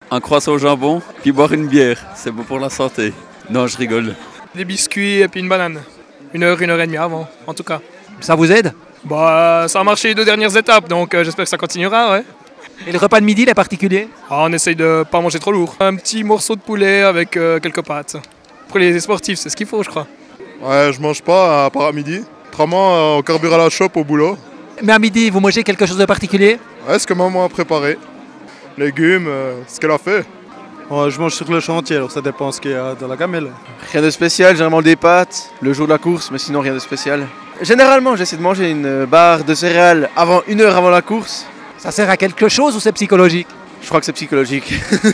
Un croissant au jambon, puis boire une bière, c'est bon pour la santé. Non, je rigole. Des biscuits et puis une banane. 1 heure et demie avant, en tout cas. Ça vous aide? Bah, ça a marché les 2 dernières étapes, donc j'espère que ça continuera, ouais. Et le repas de midi, il est particulier? On essaye de pas manger trop lourd. Un petit morceau de poulet avec quelques pâtes. Pour les sportifs, c'est ce qu'il faut, je crois. Ouais, je mange pas à part à midi. Autrement, on carbure à la chope au boulot. Mais à midi, vous mangez quelque chose de particulier? Ouais, ce que maman a préparé. Légumes, ce qu'elle a fait. Ouais, je mange sur le chantier, alors ça dépend ce qu'il y a dans la gamelle. Rien de spécial, généralement des pâtes, le jour de la course, mais sinon rien de spécial. Généralement, j'essaie de manger une barre de céréales 1 heure avant la course. Ça sert à quelque chose ou c'est psychologique? Je crois que c'est psychologique.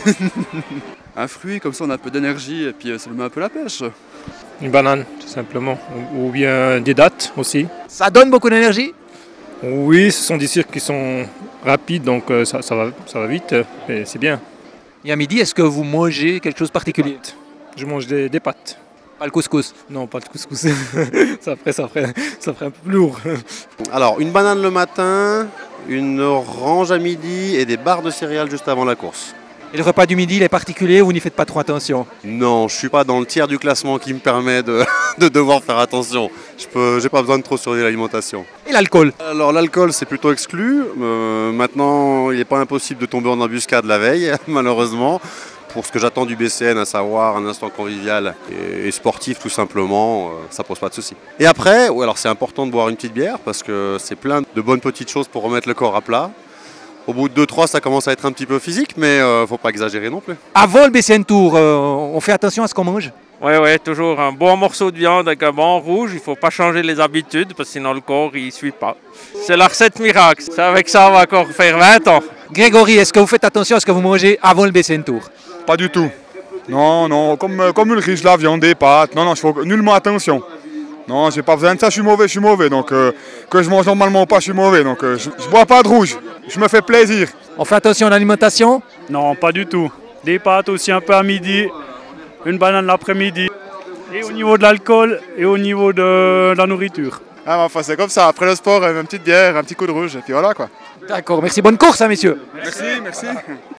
Un fruit, comme ça on a un peu d'énergie et puis ça nous met un peu la pêche. Une banane, tout simplement. Ou bien des dattes aussi. Ça donne beaucoup d'énergie? Oui, ce sont des cirques qui sont rapides, donc ça va vite, et c'est bien. Et à midi, est-ce que vous mangez quelque chose de particulier? Je mange des pâtes. Pas le couscous? Non, pas de couscous. ça ferait un peu plus lourd. Alors, une banane le matin, une orange à midi et des barres de céréales juste avant la course. Et le repas du midi, il est particulier ou vous n'y faites pas trop attention? Non, je ne suis pas dans le tiers du classement qui me permet de devoir faire attention. J'ai pas besoin de trop surveiller l'alimentation. Et l'alcool? Alors l'alcool c'est plutôt exclu. Maintenant, il n'est pas impossible de tomber en embuscade la veille, malheureusement. Pour ce que j'attends du BCN, à savoir un instant convivial et sportif tout simplement, ça pose pas de souci. Et après, alors c'est important de boire une petite bière parce que c'est plein de bonnes petites choses pour remettre le corps à plat. Au bout de 2-3, ça commence à être un petit peu physique, mais faut pas exagérer non plus. Avant le BCN Tour, on fait attention à ce qu'on mange? Ouais, toujours un bon morceau de viande avec un bon rouge. Il ne faut pas changer les habitudes parce que sinon le corps il ne suit pas. C'est la recette miracle. Avec ça, on va encore faire 20 ans. Grégory, est-ce que vous faites attention à ce que vous mangez avant le BCN Tour? Pas du tout. Non, comme Ulrich, la viande, des pâtes. Non, je fais nullement attention. Non, j'ai pas besoin de ça, je suis mauvais. Donc, que je mange normalement ou pas, je suis mauvais. Donc, je bois pas de rouge. Je me fais plaisir. On fait attention à l'alimentation? Non, pas du tout. Des pâtes aussi un peu à midi, une banane l'après-midi. Et au niveau de l'alcool et au niveau de la nourriture. Ah, enfin, c'est comme ça. Après le sport, une petite bière, un petit coup de rouge. Et puis voilà quoi. D'accord, merci. Bonne course, hein, messieurs. Merci.